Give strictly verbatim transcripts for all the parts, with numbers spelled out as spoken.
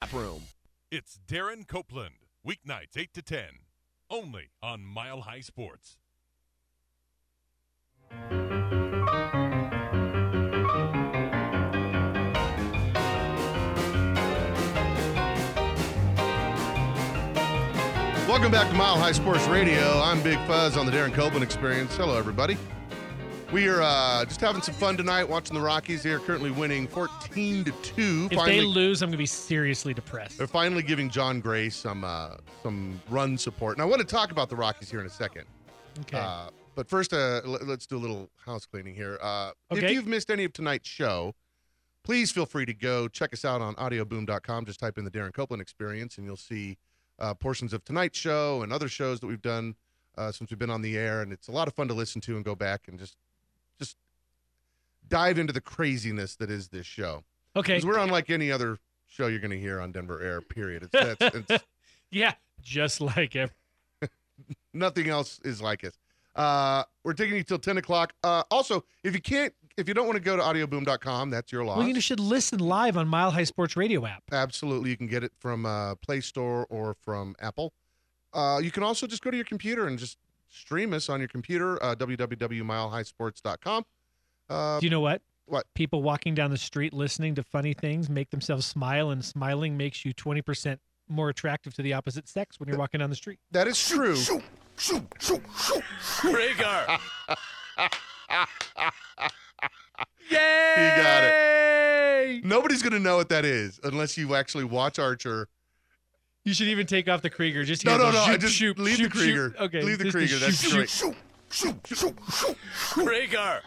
Tap Room. It's Darren Copeland, weeknights eight to ten, only on Mile High Sports. Welcome back to Mile High Sports Radio. I'm Big Fuzz on the Darren Copeland Experience. Hello, everybody. We are uh, just having some fun tonight watching the Rockies. They are currently winning fourteen to two. If finally, they lose, I'm going to be seriously depressed. They're finally giving John Gray some uh, some run support. And I want to talk about the Rockies here in a second. Okay. Uh, but first, uh, l- let's do a little house cleaning here. Uh, Okay. If you've missed any of tonight's show, please feel free to go check us out on audio boom dot com. Just type in the Darren Copeland Experience, and you'll see uh, portions of tonight's show and other shows that we've done uh, since we've been on the air. And it's a lot of fun to listen to and go back and just just dive into the craziness that is this show. Okay. Because we're unlike any other show you're going to hear on Denver Air, period. It's, that's, it's Yeah, just like every. nothing else is like it. Uh, we're taking you till ten o'clock. Uh, also, if you can't, if you don't want to go to audio boom dot com, that's your loss. Well, you should listen live on Mile High Sports Radio app. Absolutely. You can get it from uh, Play Store or from Apple. Uh, you can also just go to your computer and just stream us on your computer, uh, w w w dot mile high sports dot com. Uh, Do you know what? What? People walking down the street listening to funny things make themselves smile, and smiling makes you twenty percent more attractive to the opposite sex when you're walking down the street. that is true. Rhaegar! Yay! He got it. Nobody's going to know what that is unless you actually watch Archer. You should even take off the Krieger. Just No, hear no, the no. shoot, I just shoot, leave shoot, the Krieger. shoot. Okay, Leave the just Krieger. That's shoot, great. shoot. Rhaegar!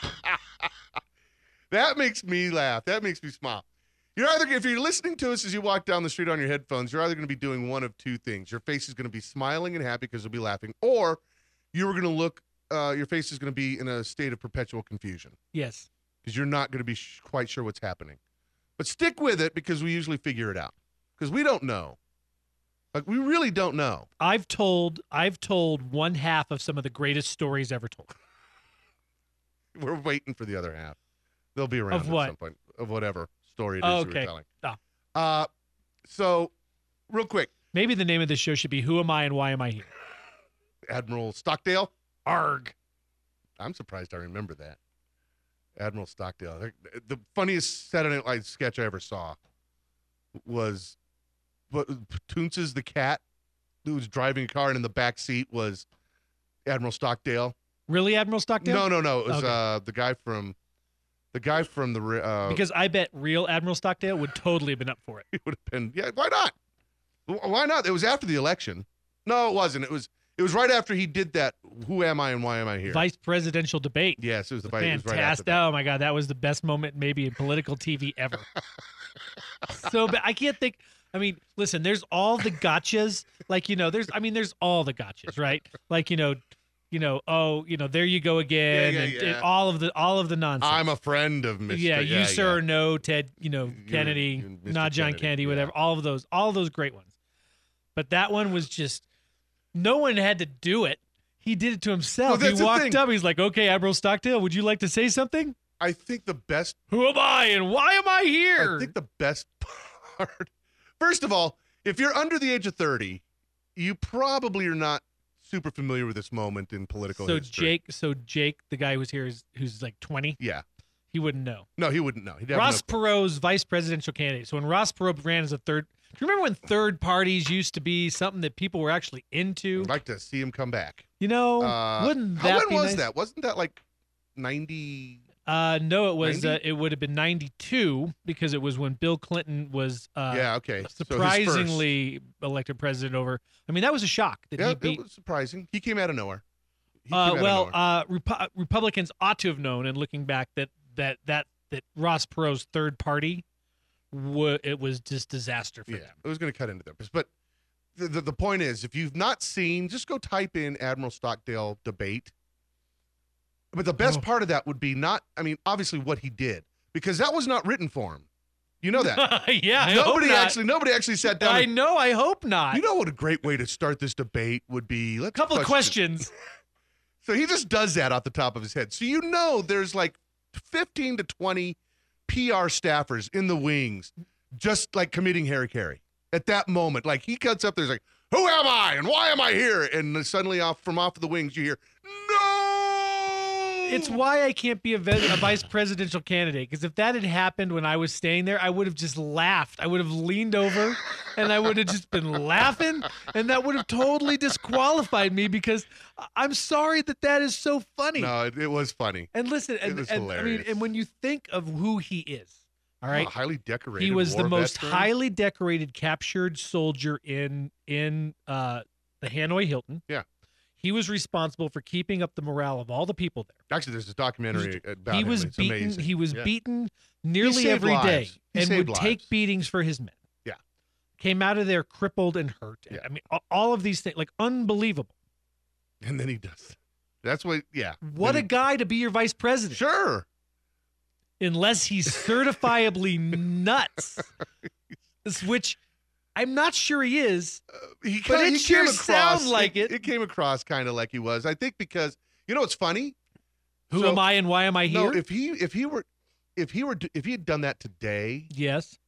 That makes me laugh. That makes me smile. You're either, if you're listening to us as you walk down the street on your headphones, you're either going to be doing one of two things. Your face is going to be smiling and happy because you'll be laughing, or you're going to look, uh, your face is going to be in a state of perpetual confusion Yes. because you're not going to be sh- quite sure what's happening. But stick with it because we usually figure it out because we don't know. Like, we really don't know. I've told I've told one half of some of the greatest stories ever told. We're waiting for the other half. They'll be around Of at what? some point of whatever story it is Oh, you were okay. telling. Ah. Uh, so, real quick, Maybe the name of this show should be "Who Am I and Why Am I Here?" Admiral Stockdale. Arg. I'm surprised I remember that. Admiral Stockdale. The- The funniest Saturday Night Live sketch I ever saw was what Toonces the cat who was driving a car, and in the back seat was Admiral Stockdale. Really, Admiral Stockdale? No, no, no. It was Okay. uh, the guy from the guy from the uh, Because I bet real Admiral Stockdale would totally have been up for it. it would have been, yeah, why not? Why not? It was after the election. No, it wasn't. It was it was right after he did that. Who am I and why am I here? Vice presidential debate. Yes, it was the vice. It was right after Fantastic. that. Oh my God, that was the best moment maybe in political T V ever. So but I can't think. I mean, listen, there's all the gotchas. Like, you know, there's I mean, there's all the gotchas, right? Like, you know, you know, oh, you know, there you go again, Yeah, yeah, and, yeah. and all of the all of the nonsense. I'm a friend of Mister Yeah, you sir or no, Ted, you know, You're- Kennedy, you're Mister not John Kennedy, Kennedy, yeah. whatever. All of those, all of those great ones. But that one was just, no one had to do it. He did it to himself. Well, he that's the walked thing. up. He's like, "Okay, Admiral Stockdale, would you like to say something? I think the best. Who am I and why am I here?" I think the best part. First of all, if you're under the age of thirty, you probably are not super familiar with this moment in political so history. Jake, so Jake, the guy who's here, is, who's like twenty. Yeah. He wouldn't know. No, he wouldn't know. He'd have Ross no- Perot's vice presidential candidate. So when Ross Perot ran as a third, do you remember when third parties used to be something that people were actually into? I'd like to see him come back. You know, Uh, wouldn't how, that when be was nice? that? Wasn't that like ninety? Uh, no, it was. Uh, ninety? it would have been ninety-two because it was when Bill Clinton was uh, yeah, okay. So his first. surprisingly elected president over. I mean, that was a shock that Yeah, he it beat. was surprising. He came out of nowhere. He Uh, came out of well, nowhere. uh, Repu- Republicans ought to have known, and looking back, that that that that Ross Perot's third party, wa- it was just disaster for yeah, them. it was going to cut into there. But the, the the point is, if you've not seen, just go type in Admiral Stockdale debate. But the best Oh. part of that would be not, I mean, obviously what he did, because that was not written for him. You know that. yeah, I hope nobody not. actually, nobody actually sat down. I and- know. I hope not. you know what a great way to start this debate would be? Let's a couple of question- questions. So he just does that off the top of his head. So you know there's like fifteen to twenty P R staffers in the wings just like committing Harry Carey at that moment. Like he cuts up there, he's like, "Who am I and why am I here?" And suddenly, off from off of the wings, you hear, "No!" It's why I can't be a, ve- a vice presidential candidate, because if that had happened when I was staying there, I would have just laughed. I would have leaned over and I would have just been laughing, and that would have totally disqualified me, because I- I'm sorry that that is so funny. No, it, it was funny. And listen, and, was and I mean, hilarious. and when you think of who he is, all right, Oh, highly decorated. he was war the most veteran. highly decorated captured soldier in in uh, the Hanoi Hilton. Yeah. He was responsible for keeping up the morale of all the people there. Actually, there's a documentary about he him. was It's beaten. amazing. He was Yeah. beaten nearly saved every day, lives. He and saved would take lives. beatings for his men. Yeah. Came out of there crippled and hurt. Yeah. I mean, a- all of these things, like unbelievable. And then he does. That's what. Yeah. What a Then guy to be your vice he- president, Sure. unless he's certifiably nuts, which I'm not sure he is. He But kinda, it he sure came across, sound like it. It came across kind of like he was. I think because you know what's funny. Who So- am I and why am I here? No, if he if he were if he were if he had done that today, Yes.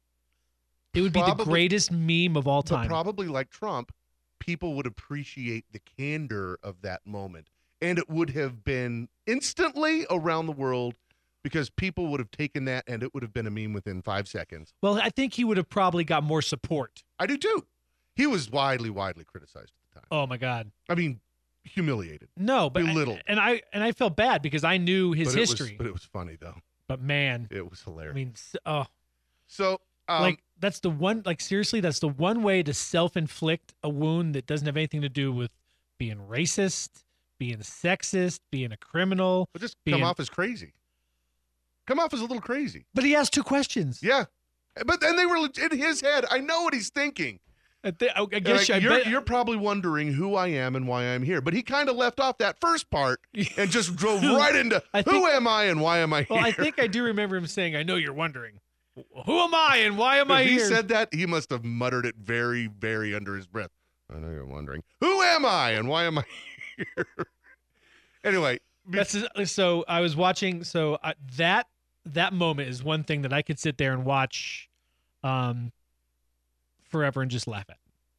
It would be the Probably- greatest meme of all but time. probably like Trump, people would appreciate the candor of that moment, and it would have been instantly around the world because people would have taken that and it would have been a meme within five seconds. Well, I think he would have probably got more support. I do too. He was widely widely criticized at the time. Oh my God. I mean, humiliated. No, but Belittled. and I and I felt bad because I knew his but history. It was, but it was funny though. But man, It was I hilarious. mean, s- oh, so um, like that's the one. Like seriously, that's the one way to self-inflict a wound that doesn't have anything to do with being racist, being sexist, being a criminal. but just being- come off as crazy. Come off as a little crazy. But he asked two questions. Yeah. But then they were leg- in his head. I know what he's thinking. I, thi- I- I And guess like, I you're, bet you're probably wondering who I am and why I'm here. But he kind of left off that first part and just drove right into I who think- am I and why am I here? Well, I think I do remember him saying, "I know you're wondering, who am I and why am if I he here?" said that, he must have muttered it very, very under his breath. I know you're wondering who am I and why am I here? Anyway, be- That's so. I was watching. So I, that that moment is one thing that I could sit there and watch, um, forever and just laugh at.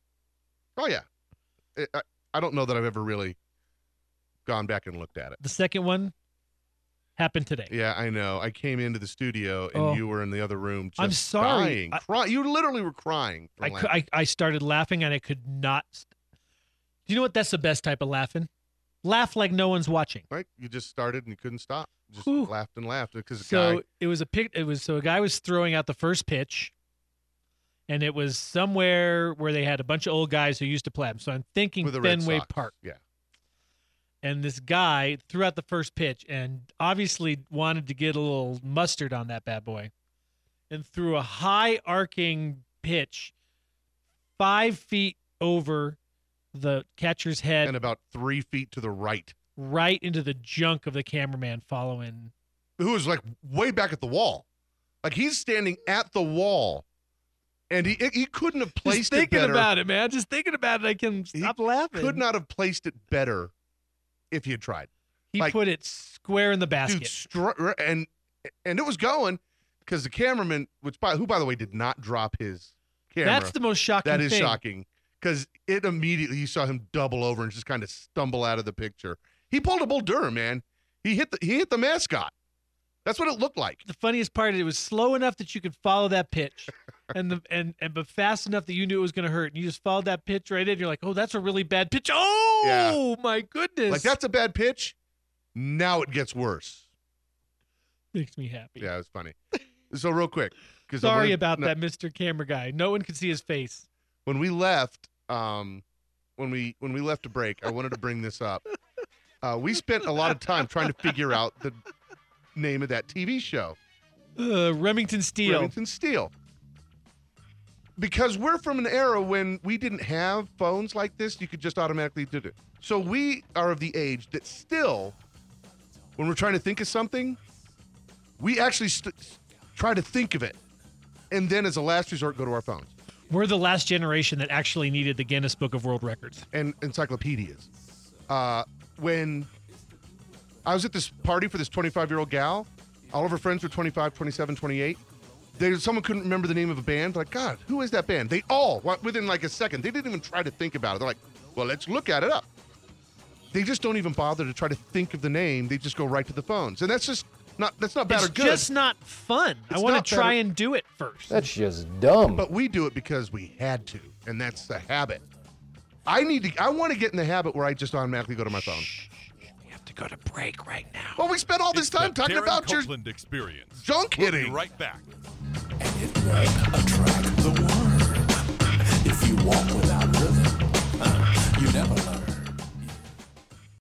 oh yeah, I- I, I don't know that I've ever really gone back and looked at it. The second one happened today. Yeah, I know. I came into the studio and Oh. you were in the other room. Just I'm sorry. dying, I- cry- you literally were crying. from I, cou- laughing. I I started laughing and I could not. St- Do you know what? That's the best type of laughing. Laugh like no one's watching. Right? You just started and you couldn't stop. Just Whew. laughed and laughed because the So guy. it was a pic. It was so a guy was throwing out the first pitch, and it was somewhere where they had a bunch of old guys who used to play 'em. So I'm thinking With the Red Fenway Sox. Park. Yeah. And this guy threw out the first pitch and obviously wanted to get a little mustard on that bad boy, and threw a high arcing pitch five feet over the catcher's head, And about three feet to the right. right into the junk of the cameraman following. Who was like way back at the wall. Like he's standing at the wall. And he he couldn't have placed Just thinking it better. about it, man. Just thinking about it, I can He stop laughing. Could not have placed it better if he had tried. He like- put it square in the basket. Dude, str- and and it was going because the cameraman, which by who by the way did not drop his camera. That's the most shocking That is thing. shocking because it immediately you saw him double over and just kind of stumble out of the picture. He pulled a Bull Durham, man. He hit the he hit the mascot. That's what it looked like. The funniest part, it was slow enough that you could follow that pitch, and the and and but fast enough that you knew it was going to hurt. And you just followed that pitch right in. You're like, oh, that's a really bad pitch. Oh my goodness! Like that's a bad pitch. Now it gets worse. makes me happy. Yeah, it's funny. So real quick, because Sorry about that, Mister Camera Guy. No one could see his face. When we left, um, when we when we left to break, I wanted to bring this up. Uh, we spent a lot of time trying to figure out the name of that T V show, Uh, Remington Steele. Remington Steele. Because we're from an era when we didn't have phones like this, you could just automatically do it. So we are of the age that still, when we're trying to think of something, we actually st- try to think of it, and then as a last resort, go to our phones We're the last generation that actually needed the Guinness Book of World Records. and encyclopedias. Uh, when I was at this party for this twenty-five-year-old gal, all of her friends were twenty-five, twenty-seven, twenty-eight. They, someone couldn't remember the name of a band. Like, God, who is that band? They all, within like a second, they didn't even try to think about it. They're like, well, let's look at it up. They just don't even bother to try to think of the name. They just go right to the phones. And that's just not, that's not bad It's or good. just not fun. It's I want not to try bad or- and do it first. That's just dumb. But we do it because we had to. And that's the habit. I need to, I want to get in the habit where I just automatically go to my phone. We have to go to break right now. Well, we spent all this It's time the talking Darren about your Copeland experience. junk We'll hitting. be right back. It might attract the worm if you walk with